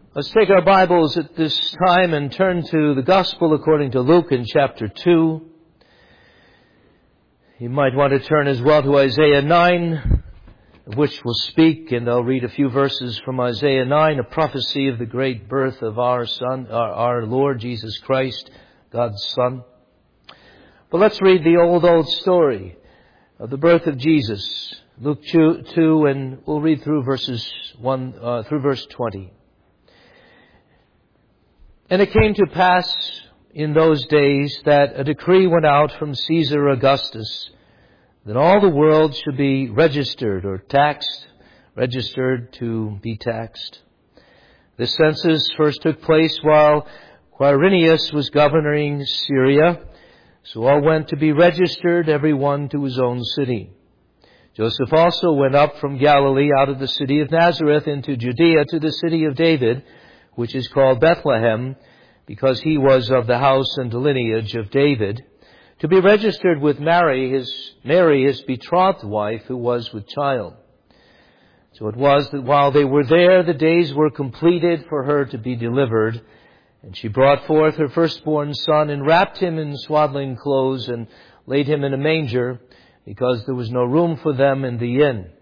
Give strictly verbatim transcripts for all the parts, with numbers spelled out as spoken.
Let's take our Bibles at this time and turn to the Gospel according to Luke in chapter two. You might want to turn as well to Isaiah nine, of which we'll speak, and I'll read a few verses from Isaiah nine, a prophecy of the great birth of our Son, our, our Lord Jesus Christ, God's Son. But let's read the old, old story of the birth of Jesus. Luke two, and we'll read through verses one, uh, through verse twenty. And it came to pass in those days that a decree went out from Caesar Augustus that all the world should be registered or taxed, registered to be taxed. This census first took place while Quirinius was governing Syria, so all went to be registered, every one to his own city. Joseph also went up from Galilee out of the city of Nazareth into Judea to the city of David, which is called Bethlehem, because he was of the house and lineage of David, to be registered with Mary, his Mary, his betrothed wife, who was with child. So it was that while they were there, the days were completed for her to be delivered, and she brought forth her firstborn son and wrapped him in swaddling clothes and laid him in a manger, because there was no room for them in the inn.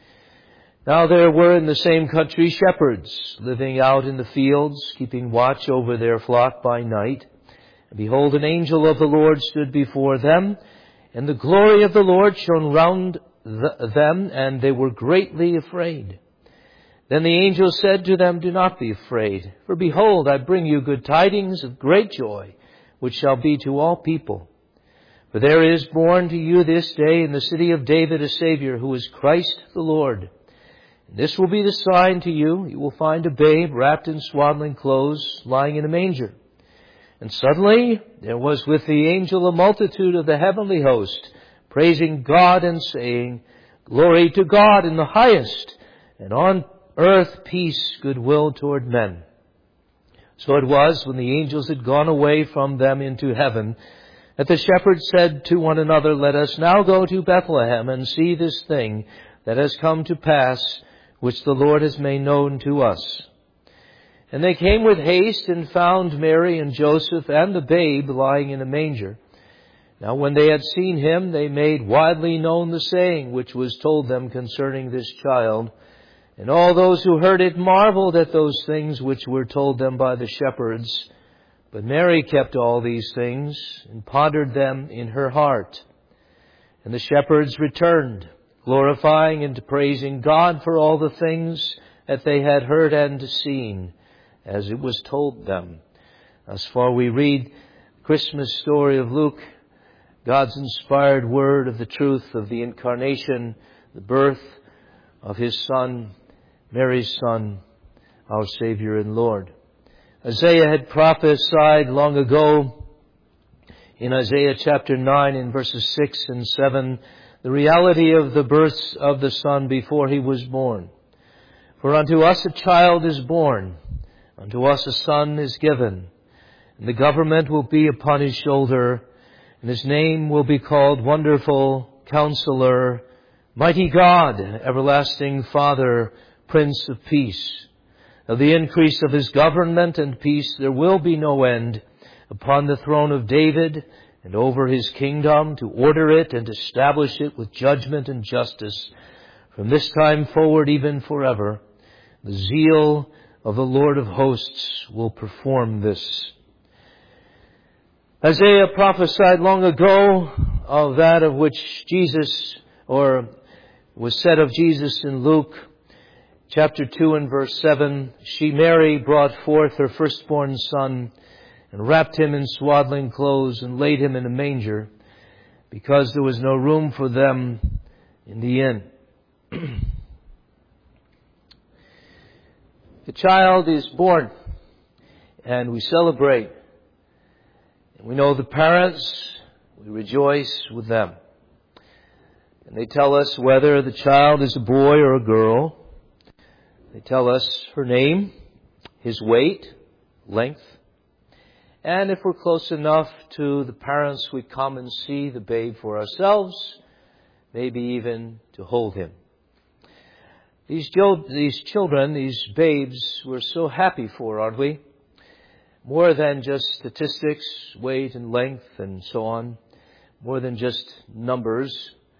Now there were in the same country shepherds living out in the fields, keeping watch over their flock by night. And behold, an angel of the Lord stood before them, and the glory of the Lord shone round th- them, and they were greatly afraid. Then the angel said to them, "Do not be afraid, for behold, I bring you good tidings of great joy, which shall be to all people. For there is born to you this day in the city of David a Savior, who is Christ the Lord. This will be the sign to you. You will find a babe wrapped in swaddling clothes, lying in a manger." And suddenly there was with the angel a multitude of the heavenly host, praising God and saying, "Glory to God in the highest, and on earth peace, goodwill toward men." So it was, when the angels had gone away from them into heaven, that the shepherds said to one another, "Let us now go to Bethlehem and see this thing that has come to pass, which the Lord has made known to us." And they came with haste and found Mary and Joseph and the babe lying in a manger. Now when they had seen him, they made widely known the saying which was told them concerning this child. And all those who heard it marveled at those things which were told them by the shepherds. But Mary kept all these things and pondered them in her heart. And the shepherds returned, glorifying and praising God for all the things that they had heard and seen, as it was told them. Thus far we read the Christmas story of Luke, God's inspired word of the truth of the incarnation, the birth of His Son, Mary's Son, our Savior and Lord. Isaiah had prophesied long ago in Isaiah chapter nine in verses six and seven, the reality of the birth of the Son before He was born. "For unto us a child is born, unto us a son is given, and the government will be upon His shoulder, and His name will be called Wonderful, Counselor, Mighty God, Everlasting Father, Prince of Peace. Of the increase of His government and peace there will be no end, upon the throne of David and over His kingdom, to order it and establish it with judgment and justice, from this time forward even forever. The zeal of the Lord of hosts will perform this." Isaiah prophesied long ago of that of which Jesus, or was said of Jesus in Luke chapter two and verse seven, "She, Mary, brought forth her firstborn son, and wrapped him in swaddling clothes, and laid him in a manger, because there was no room for them in the inn." The child is born, and we celebrate. And we know the parents, we rejoice with them. And they tell us whether the child is a boy or a girl. They tell us her name, his weight, length. And if we're close enough to the parents, we come and see the babe for ourselves, maybe even to hold him. These, these children, these babes, we're so happy for, aren't we? More than just statistics, weight and length and so on. More than just numbers.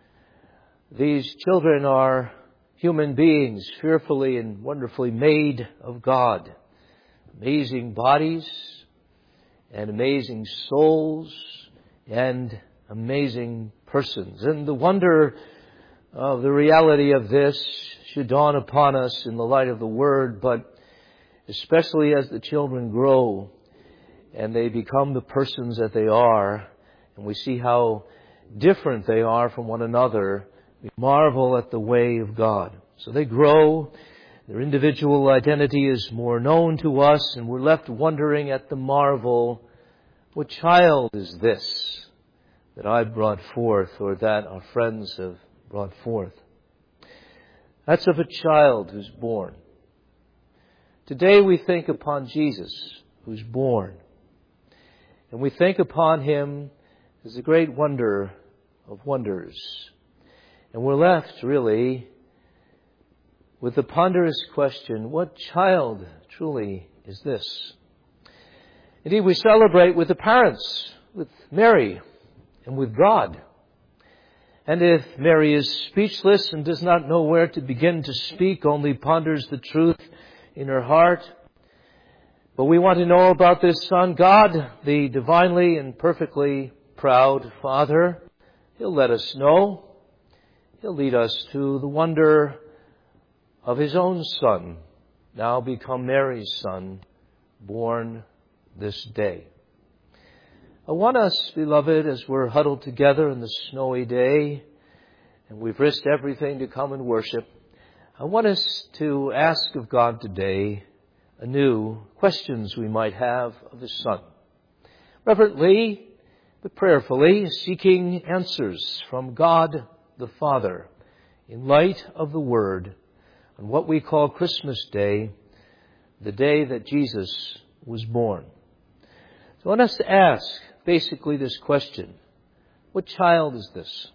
These children are human beings, fearfully and wonderfully made of God. Amazing bodies and amazing souls and amazing persons. And the wonder of the reality of this should dawn upon us in the light of the Word, but especially as the children grow and they become the persons that they are, and we see how different they are from one another, we marvel at the way of God. So they grow, their individual identity is more known to us, and we're left wondering at the marvel, what child is this that I brought forth, or that our friends have brought forth? That's of a child who's born. Today we think upon Jesus, who's born. And we think upon Him as the great wonder of wonders. And we're left, really, with the ponderous question, what child truly is this? Indeed, we celebrate with the parents, with Mary, and with God. And if Mary is speechless and does not know where to begin to speak, only ponders the truth in her heart. But we want to know about this Son, God, the divinely and perfectly proud Father. He'll let us know. He'll lead us to the wonder of His own Son, now become Mary's Son, born this day. I want us, beloved, as we're huddled together in the snowy day, and we've risked everything to come and worship, I want us to ask of God today anew questions we might have of His Son. Reverently, but prayerfully, seeking answers from God the Father in light of the Word on what we call Christmas Day, the day that Jesus was born. So I want us to ask basically this question: what child is this?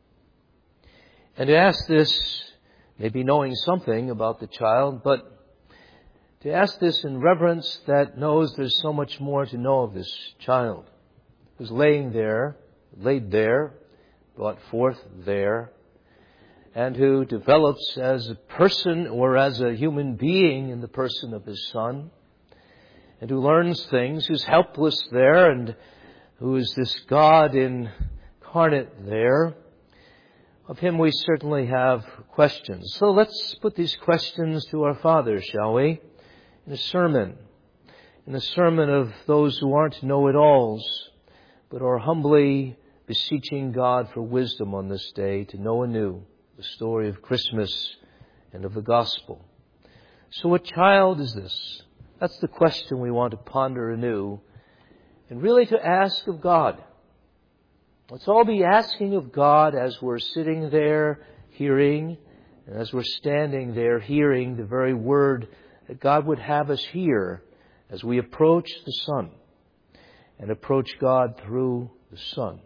And to ask this, maybe knowing something about the child, but to ask this in reverence that knows there's so much more to know of this child who's laying there, laid there, brought forth there, and who develops as a person or as a human being in the person of His Son, and who learns things, who's helpless there, and who is this God incarnate there. Of Him we certainly have questions. So let's put these questions to our Father, shall we? In a sermon. In a sermon of those who aren't know-it-alls, but are humbly beseeching God for wisdom on this day to know anew the story of Christmas and of the gospel. So what child is this? That's the question we want to ponder anew, and really to ask of God. Let's all be asking of God as we're sitting there hearing, and as we're standing there hearing the very word that God would have us hear as we approach the Son and approach God through the Son.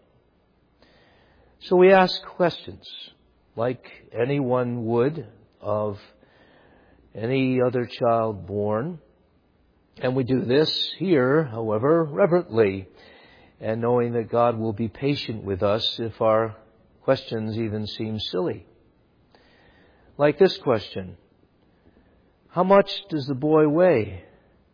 So we ask questions like anyone would of any other child born. And we do this here, however, reverently, and knowing that God will be patient with us if our questions even seem silly. Like this question: how much does the boy weigh?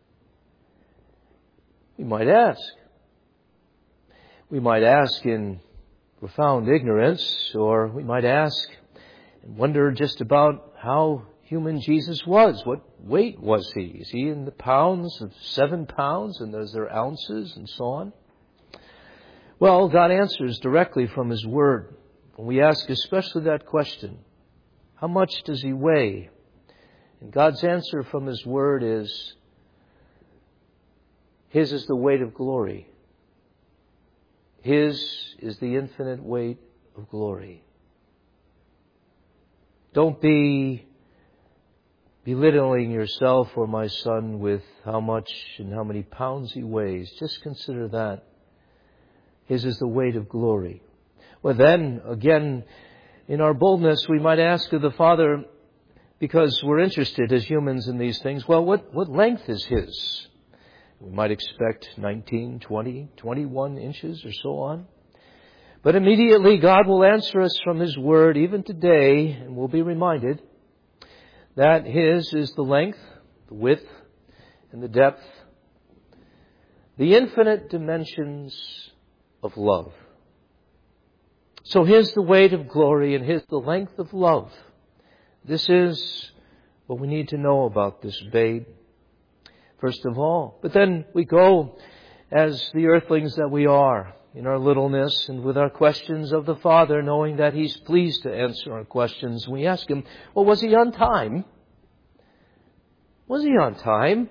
We might ask. We might ask in profound ignorance, or we might ask and wonder just about how human Jesus was. What weight was He? Is He in the pounds of seven pounds, and is there ounces and so on? Well, God answers directly from His Word. When we ask especially that question, how much does He weigh? And God's answer from His Word is, His is the weight of glory. His is the infinite weight of glory. Don't be belittling yourself or my son with how much and how many pounds he weighs. Just consider that. His is the weight of glory. Well then, again, in our boldness, we might ask of the Father, because we're interested as humans in these things. Well, what, what length is His? We might expect nineteen, twenty, twenty-one inches or so on. But immediately God will answer us from His Word, even today, and we'll be reminded that His is the length, the width, and the depth, the infinite dimensions of love. So His the weight of glory, and His the length of love. This is what we need to know about this babe, first of all. But then we go, as the earthlings that we are, in our littleness and with our questions of the Father, knowing that He's pleased to answer our questions. We ask Him, well, was He on time? Was He on time?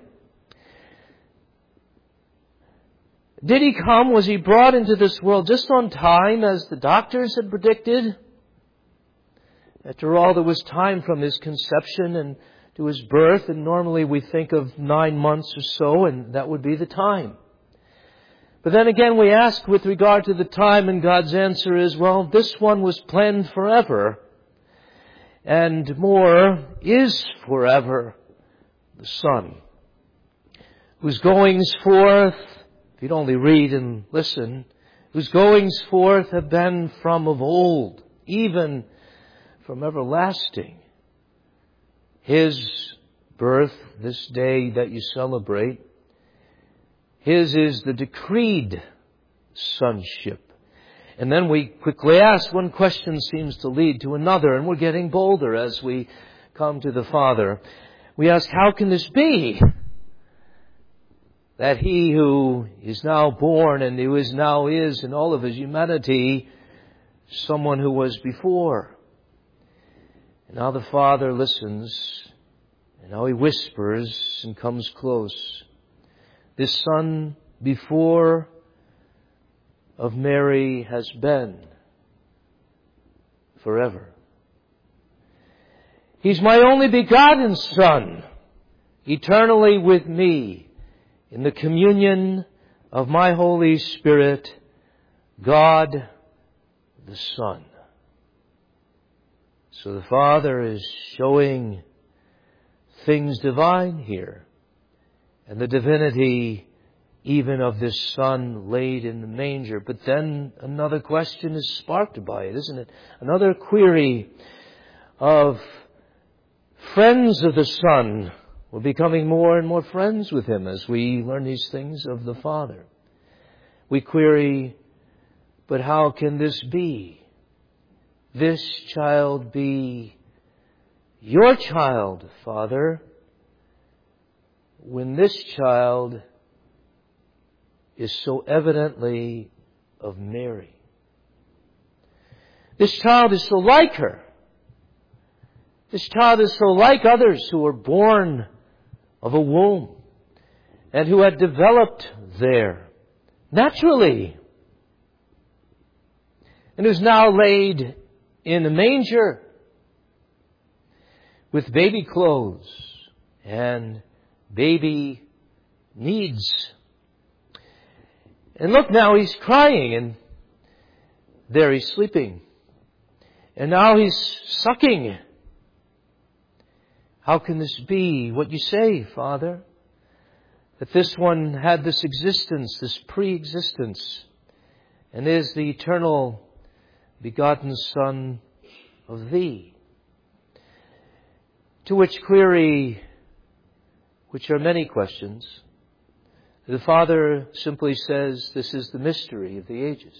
Did He come? Was He brought into this world just on time, as the doctors had predicted? After all, there was time from His conception and to His birth, and normally we think of nine months or so, and that would be the time. But then again, we ask with regard to the time, and God's answer is, well, this one was planned forever, and more is forever. The Son, whose goings forth, if you'd only read and listen, whose goings forth have been from of old, even from everlasting. His birth, this day that you celebrate, His is the decreed sonship. And then we quickly ask, one question seems to lead to another, and we're getting bolder as we come to the Father. We ask, how can this be? That He who is now born and who is now is in all of His humanity, someone who was before. And now the Father listens, and now He whispers and comes close. This Son before of Mary has been forever. He's my only begotten Son, eternally with me, in the communion of my Holy Spirit, God the Son. So the Father is showing things divine here, and the divinity even of this Son laid in the manger. But then another question is sparked by it, isn't it? Another query of friends of the Son. We're becoming more and more friends with Him as we learn these things of the Father. We query, but how can this be? This child be your child, Father, when this child is so evidently of Mary. This child is so like her. This child is so like others who were born of a womb and who had developed there naturally, and who's now laid in a manger with baby clothes and baby needs. And look, now He's crying, and there He's sleeping, and now He's sucking. How can this be what you say, Father? That this one had this existence, this pre-existence, and is the eternal begotten Son of Thee. To which query, which are many questions, the Father simply says, this is the mystery of the ages.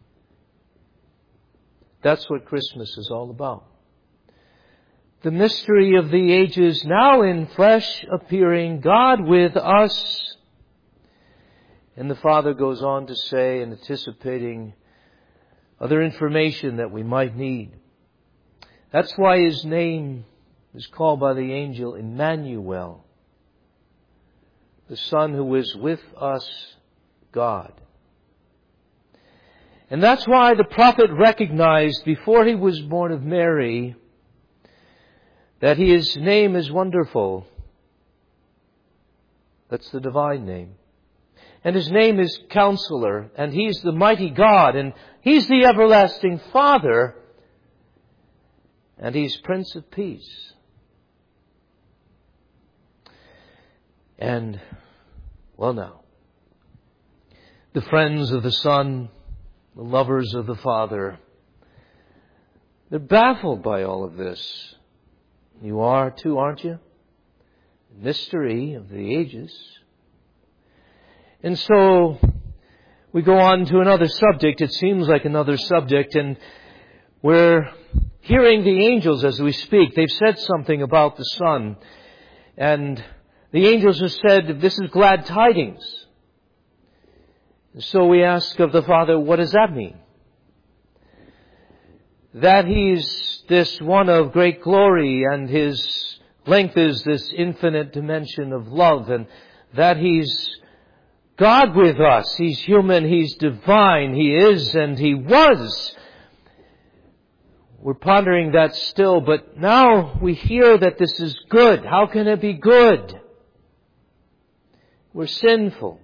That's what Christmas is all about. The mystery of the ages, now in flesh appearing, God with us. And the Father goes on to say, and anticipating other information that we might need. That's why His name is called by the angel Emmanuel, the Son who is with us, God. And that's why the prophet recognized before he was born of Mary that His name is wonderful. That's the divine name. And His name is Counselor, and He's the mighty God, and He's the everlasting Father, and He's Prince of Peace. And, well now, the friends of the Son, the lovers of the Father, they're baffled by all of this. You are too, aren't you? The mystery of the ages. And so, we go on to another subject. It seems like another subject, and we're hearing the angels as we speak. They've said something about the Son. And the angels have said, this is glad tidings. So we ask of the Father, what does that mean? That He's this one of great glory, and His length is this infinite dimension of love, and that He's God with us. He's human, He's divine, He is and He was. We're pondering that still, but now we hear that this is good. How can it be good? We're sinful.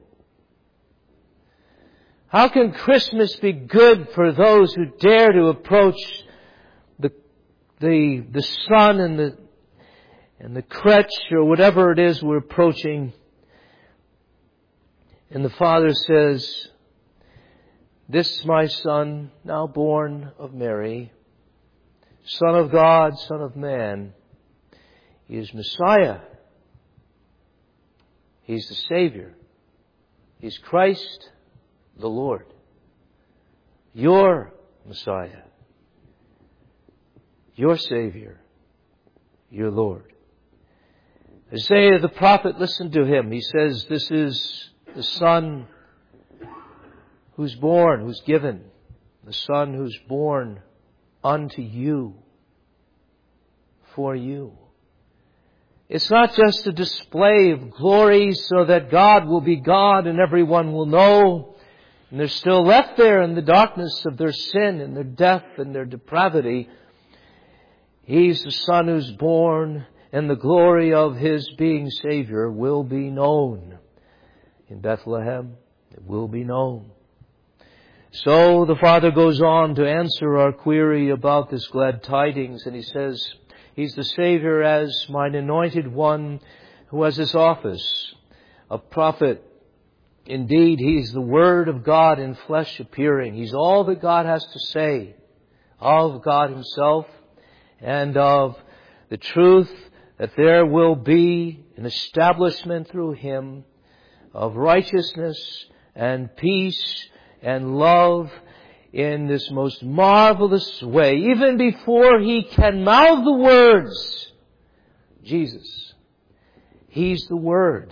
How can Christmas be good for those who dare to approach the the the sun and the and the crutch or whatever it is we're approaching? And the Father says, this my Son, now born of Mary, Son of God, Son of Man, He is Messiah. He's the Savior. He's Christ the Lord. Your Messiah. Your Savior. Your Lord. Isaiah the prophet, listen to him. He says, this is the Son who's born, who's given. The Son who's born unto you. For you. It's not just a display of glory so that God will be God and everyone will know. And they're still left there in the darkness of their sin and their death and their depravity. He's the Son who's born, and the glory of His being Savior will be known. In Bethlehem, it will be known. So the Father goes on to answer our query about this glad tidings, and He says, He's the Savior as mine anointed one who has this office, a prophet. Indeed, He's the Word of God in flesh appearing. He's all that God has to say of God Himself and of the truth that there will be an establishment through Him of righteousness and peace and love in this most marvelous way. Even before He can mouth the words, Jesus, He's the Word.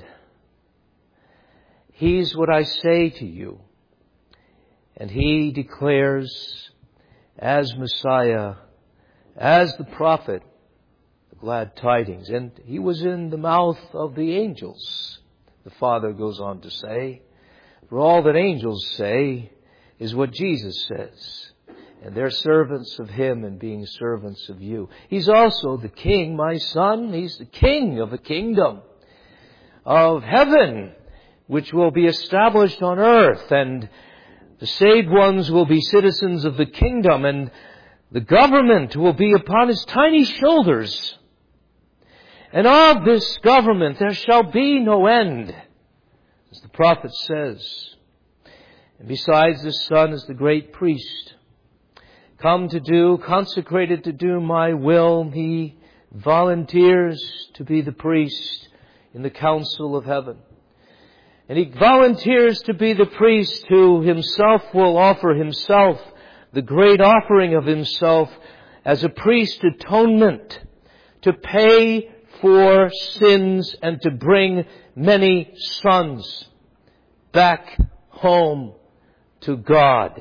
He's what I say to you. And He declares as Messiah, as the prophet, the glad tidings. And He was in the mouth of the angels, the Father goes on to say. For all that angels say is what Jesus says. And they're servants of Him and being servants of you. He's also the King, my Son. He's the King of the kingdom of heaven, which will be established on earth, and the saved ones will be citizens of the kingdom, and the government will be upon His tiny shoulders. And of this government there shall be no end, as the prophet says. And besides, the Son is the great priest, come to do, consecrated to do my will. He volunteers to be the priest in the council of heaven. And He volunteers to be the priest who Himself will offer Himself, the great offering of Himself as a priest atonement, to pay for sins and to bring many sons back home to God.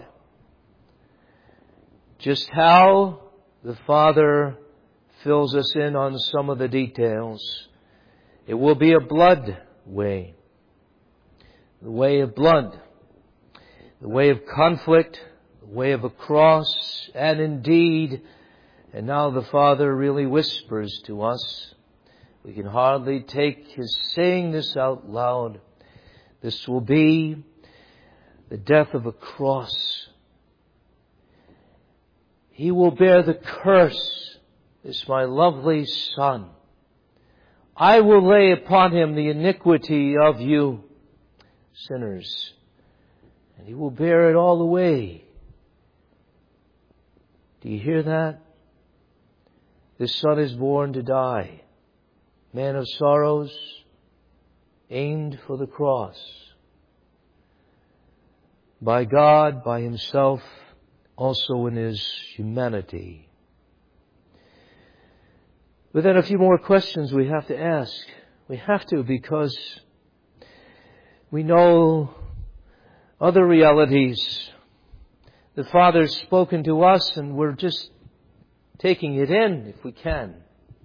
Just how the Father fills us in on some of the details. It will be a blood way. The way of blood, the way of conflict, the way of a cross, and indeed, and now the Father really whispers to us, we can hardly take His saying this out loud. This will be the death of a cross. He will bear the curse, this my lovely Son, I will lay upon him the iniquity of you, sinners, and he will bear it all away. Do you hear that? This Son is born to die. Man of sorrows, aimed for the cross. By God, by Himself, also in His humanity. But then a few more questions we have to ask. We have to, because we know other realities. The Father's spoken to us and we're just taking it in if we can.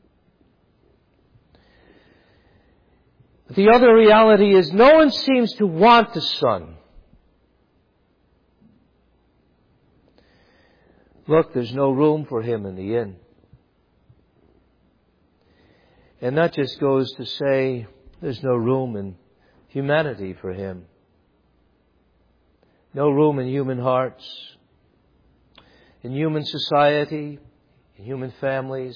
But the other reality is no one seems to want the Son. Look, there's no room for Him in the inn. And that just goes to say there's no room in humanity for Him. No room in human hearts, in human society, in human families,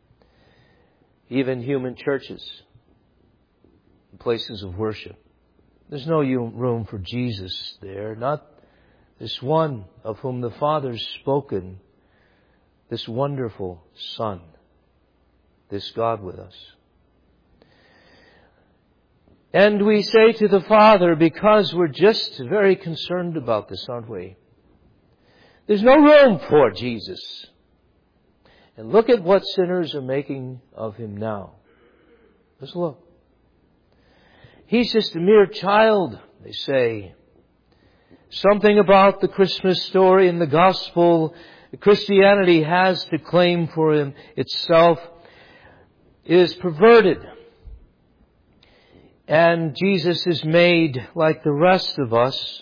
even human churches, in places of worship. There's no room for Jesus there, not this one of whom the Father's spoken, this wonderful Son, this God with us. And we say to the Father, because we're just very concerned about this, aren't we? There's no room for Jesus. And look at what sinners are making of Him now. Just look. He's just a mere child, they say. Something about the Christmas story and the gospel Christianity has to claim for him itself is perverted. And Jesus is made like the rest of us.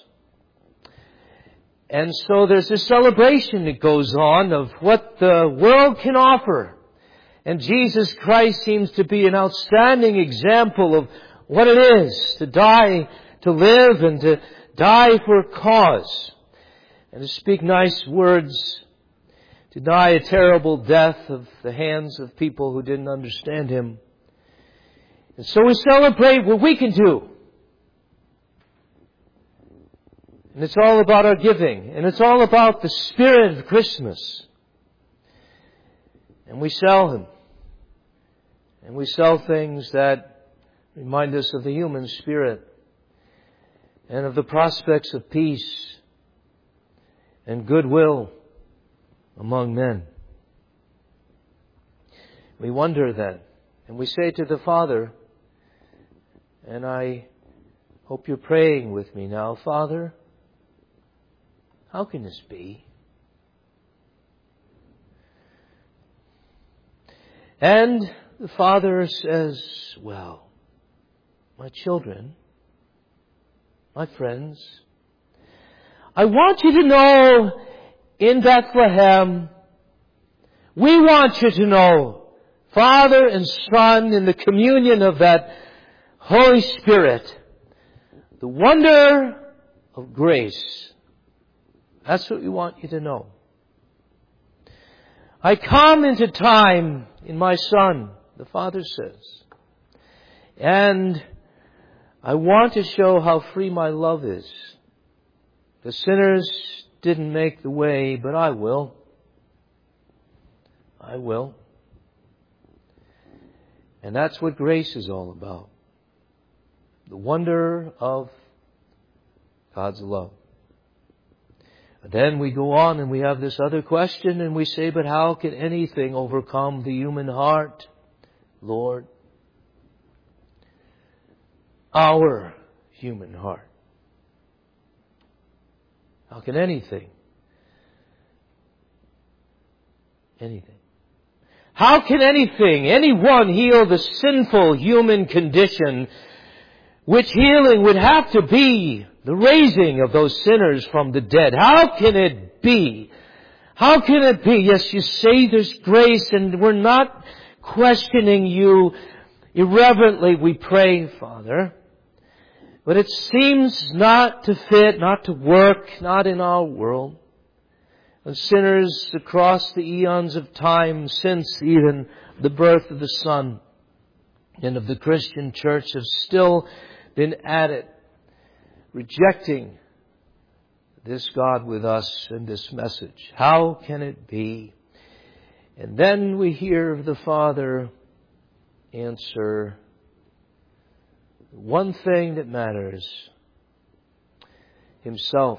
And so there's a celebration that goes on of what the world can offer. And Jesus Christ seems to be an outstanding example of what it is to die, to live, and to die for a cause. And to speak nice words, to die a terrible death of the hands of people who didn't understand Him. And so we celebrate what we can do. And it's all about our giving. And it's all about the spirit of Christmas. And we sell Him. And we sell things that remind us of the human spirit and of the prospects of peace and goodwill among men. We wonder then, and we say to the Father, and I hope you're praying with me now, Father, how can this be? And the Father says, well, my children, my friends, I want you to know in Bethlehem, we want you to know, Father and Son in the communion of that Holy Spirit, the wonder of grace. That's what we want you to know. I come into time in my Son, the Father says, and I want to show how free my love is. The sinners didn't make the way, but I will. I will. And that's what grace is all about. The wonder of God's love. But then we go on and we have this other question and we say, but how can anything overcome the human heart, Lord? Our human heart. How can anything, anything, how can anything, anyone heal the sinful human condition, which healing would have to be the raising of those sinners from the dead? How can it be? How can it be? Yes, you say there's grace, and we're not questioning you irreverently, we pray, Father. But it seems not to fit, not to work, not in our world. And sinners across the eons of time, since even the birth of the Son, and of the Christian church have still been at it, rejecting this God with us and this message. How can it be? And then we hear the Father answer one thing that matters: Himself.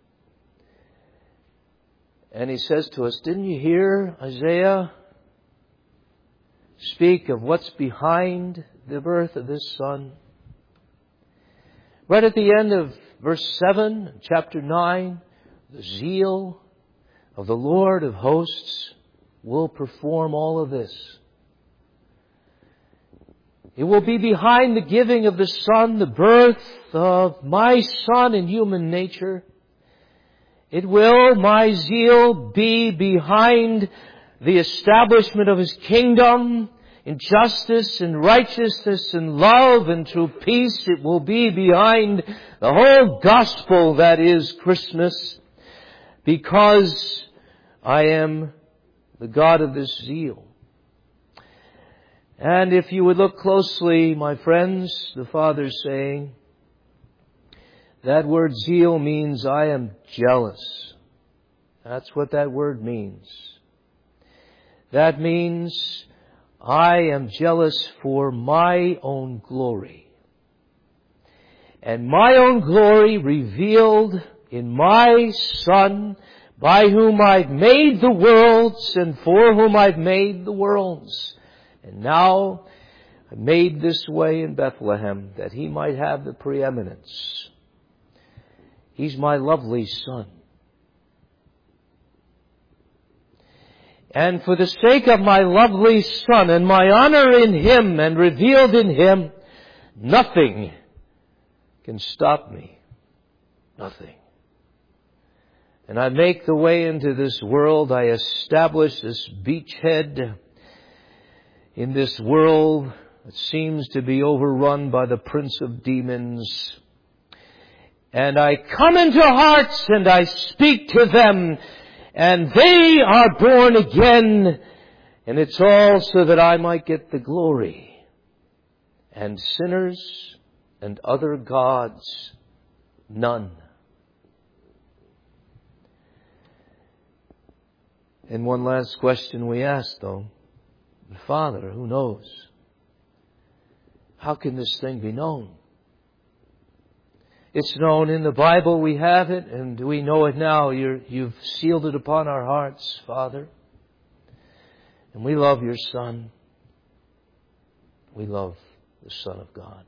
And He says to us, didn't you hear Isaiah speak of what's behind the birth of this Son? Right at the end of verse seven, chapter nine, the zeal of the Lord of hosts will perform all of this. It will be behind the giving of the Son, the birth of my Son in human nature. It will, my zeal, be behind the establishment of His kingdom in justice and righteousness and love and true peace. It will be behind the whole gospel that is Christmas, because I am the God of this zeal. And if you would look closely, my friends, the Father's saying, that word zeal means I am jealous. That's what that word means. That means I am jealous for my own glory. And my own glory revealed in my Son, by whom I've made the worlds and for whom I've made the worlds. And now I made this way in Bethlehem that He might have the preeminence. He's my lovely Son. And for the sake of my lovely Son and my honor in Him and revealed in Him, nothing can stop me. Nothing. And I make the way into this world. I establish this beachhead in this world that seems to be overrun by the prince of demons. And I come into hearts and I speak to them, and they are born again. And it's all so that I might get the glory. And sinners and other gods, none. And one last question we ask, though. Father, who knows? How can this thing be known? It's known in the Bible. We have it, and we know it now. You're, you've sealed it upon our hearts, Father. And we love your Son. We love the Son of God.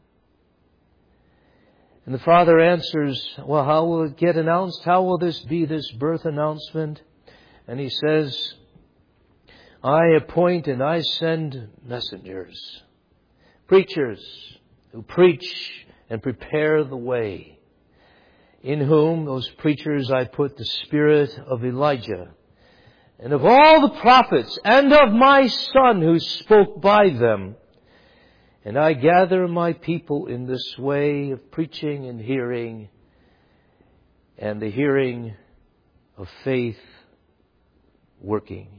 And the Father answers, well, how will it get announced? How will this be, this birth announcement? And He says, I appoint and I send messengers, preachers who preach and prepare the way, in whom, those preachers, I put the spirit of Elijah and of all the prophets and of my Son who spoke by them. And I gather my people in this way of preaching and hearing, and the hearing of faith working.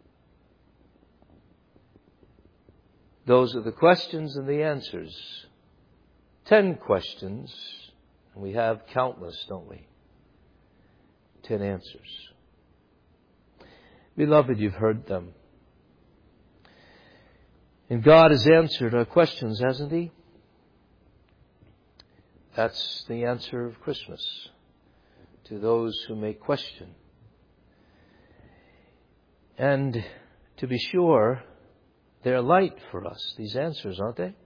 Those are the questions and the answers. Ten questions. And we have countless, don't we? Ten answers. Beloved, you've heard them. And God has answered our questions, hasn't He? That's the answer of Christmas to those who may question. And to be sure, they're light for us, these answers, aren't they?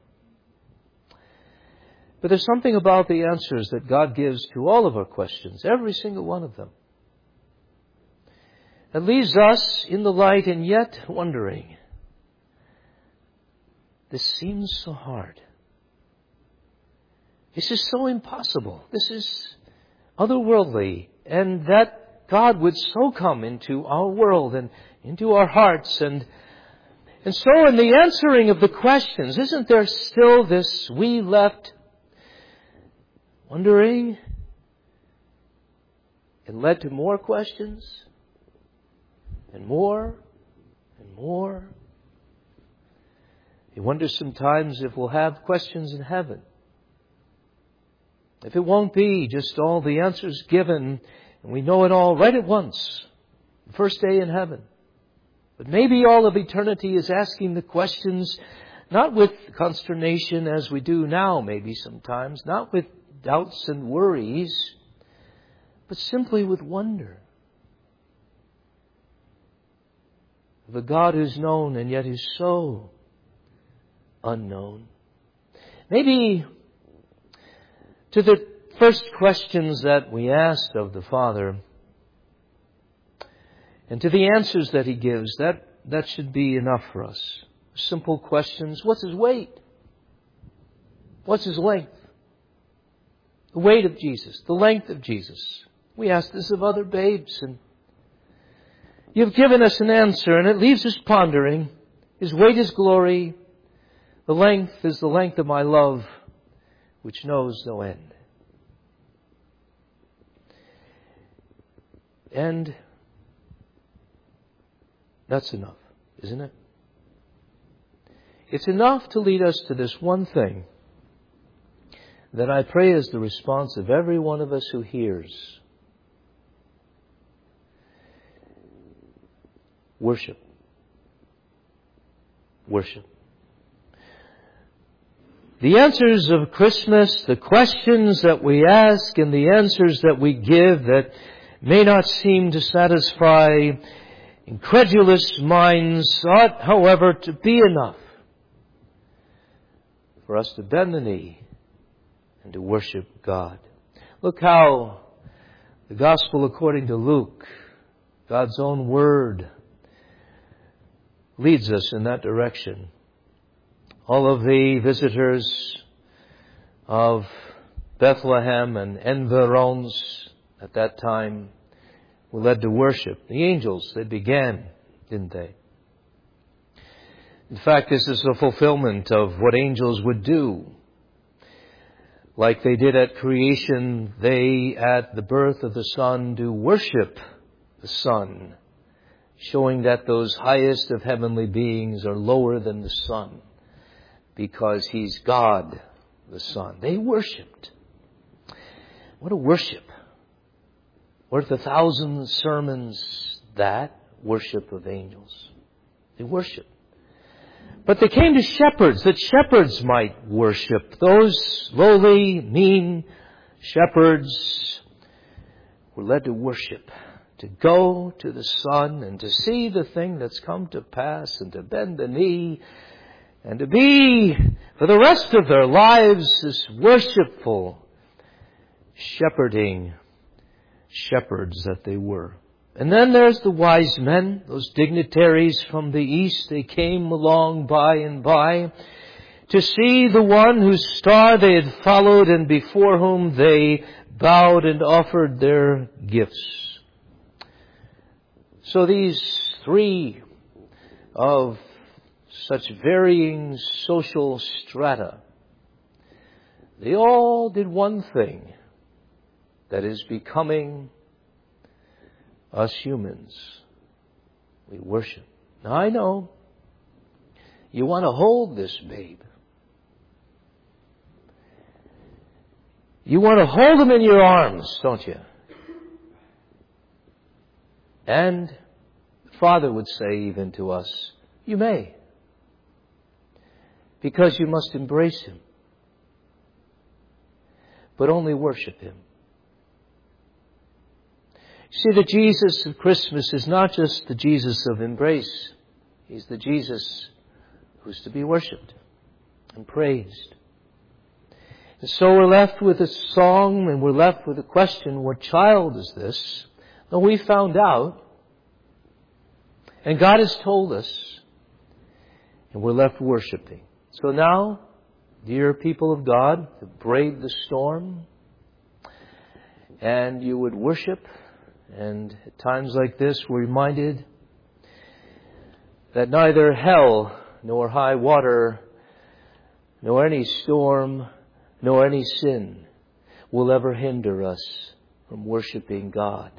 But there's something about the answers that God gives to all of our questions, every single one of them, that leaves us in the light and yet wondering, this seems so hard. This is so impossible. This is otherworldly. And that God would so come into our world and into our hearts. And, and so in the answering of the questions, isn't there still this we left wondering? It led to more questions and more and more. You wonder sometimes if we'll have questions in heaven. If it won't be just all the answers given and we know it all right at once, the first day in heaven. But maybe all of eternity is asking the questions not with consternation as we do now maybe sometimes, not with doubts and worries, but simply with wonder. Of a God who's known and yet is so unknown. Maybe to the first questions that we asked of the Father and to the answers that He gives, that, that should be enough for us. Simple questions. What's His weight? What's His length? The weight of Jesus, the length of Jesus. We ask this of other babes, and You've given us an answer, and it leaves us pondering. His weight is glory. The length is the length of my love, which knows no end. And that's enough, isn't it? It's enough to lead us to this one thing that I pray is the response of every one of us who hears. Worship. Worship. The answers of Christmas, the questions that we ask and the answers that we give that may not seem to satisfy incredulous minds ought, however, to be enough for us to bend the knee and to worship God. Look how the Gospel according to Luke, God's own Word, leads us in that direction. All of the visitors of Bethlehem and environs at that time were led to worship. The angels, they began, didn't they? In fact, this is a fulfillment of what angels would do. Like they did at creation, they at the birth of the Son do worship the Son, showing that those highest of heavenly beings are lower than the Son because He's God, the Son. They worshipped. What a worship. Worth a thousand sermons, that worship of angels. They worship. But they came to shepherds, that shepherds might worship. Those lowly, mean shepherds were led to worship, to go to the Son and to see the thing that's come to pass and to bend the knee and to be, for the rest of their lives, this worshipful, shepherding shepherds that they were. And then there's the wise men, those dignitaries from the east. They came along by and by to see the one whose star they had followed and before whom they bowed and offered their gifts. So these three of such varying social strata, they all did one thing that is becoming us humans. We worship. Now I know you want to hold this babe. You want to hold him in your arms, don't you? And the Father would say even to us, you may. Because you must embrace him. But only worship him. See, the Jesus of Christmas is not just the Jesus of embrace. He's the Jesus who's to be worshipped and praised. And so we're left with a song and we're left with a question, what child is this? Well, we found out. And God has told us. And we're left worshiping. So now, dear people of God, to brave the storm, and you would worship. And at times like this, we're reminded that neither hell, nor high water, nor any storm, nor any sin will ever hinder us from worshiping God.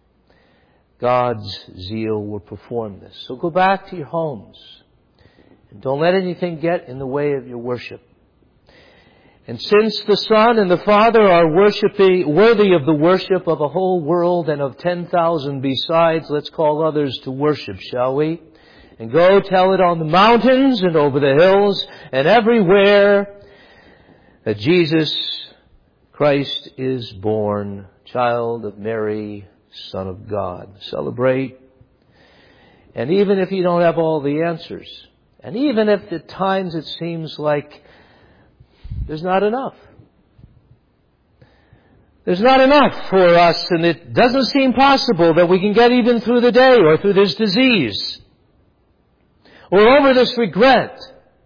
God's zeal will perform this. So go back to your homes Don't let anything get in the way of your worship. And since the Son and the Father are worshiping, worthy of the worship of a whole world and of ten thousand besides, let's call others to worship, shall we? And go tell it on the mountains and over the hills and everywhere that Jesus Christ is born, child of Mary, Son of God. Celebrate. And even if you don't have all the answers, and even if at times it seems like there's not enough. There's not enough for us, and it doesn't seem possible that we can get even through the day or through this disease or over this regret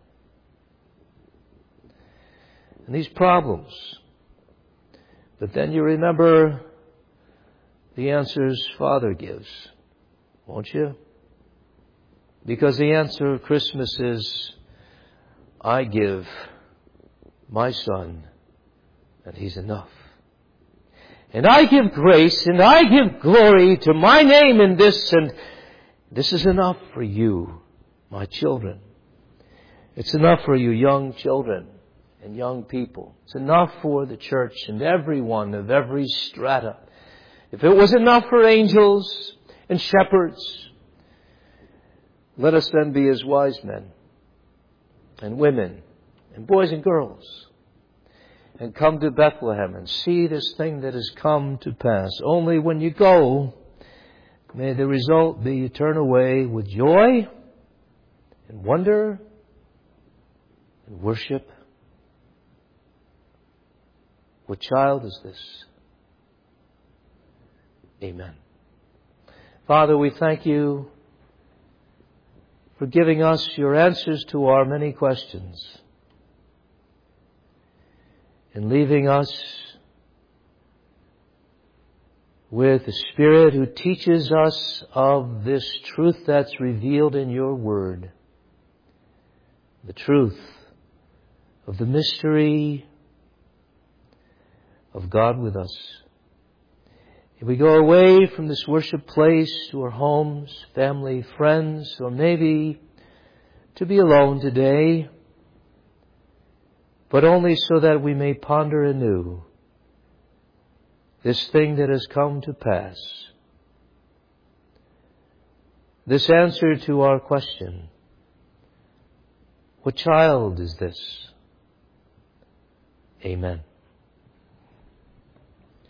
and these problems. But then you remember the answers Father gives, won't you? Because the answer of Christmas is, I give my Son, and He's enough. And I give grace, and I give glory to my name in this, and this is enough for you, my children. It's enough for you young children and young people. It's enough for the church and everyone of every strata. If it was enough for angels and shepherds, let us then be as wise men and women and boys and girls, and come to Bethlehem and see this thing that has come to pass. Only when you go, may the result be you turn away with joy and wonder and worship. What child is this? Amen. Father, we thank you for giving us your answers to our many questions, and leaving us with the Spirit who teaches us of this truth that's revealed in your Word. The truth of the mystery of God with us. If we go away from this worship place to our homes, family, friends, or maybe to be alone today, but only so that we may ponder anew this thing that has come to pass. This answer to our question, what child is this? Amen.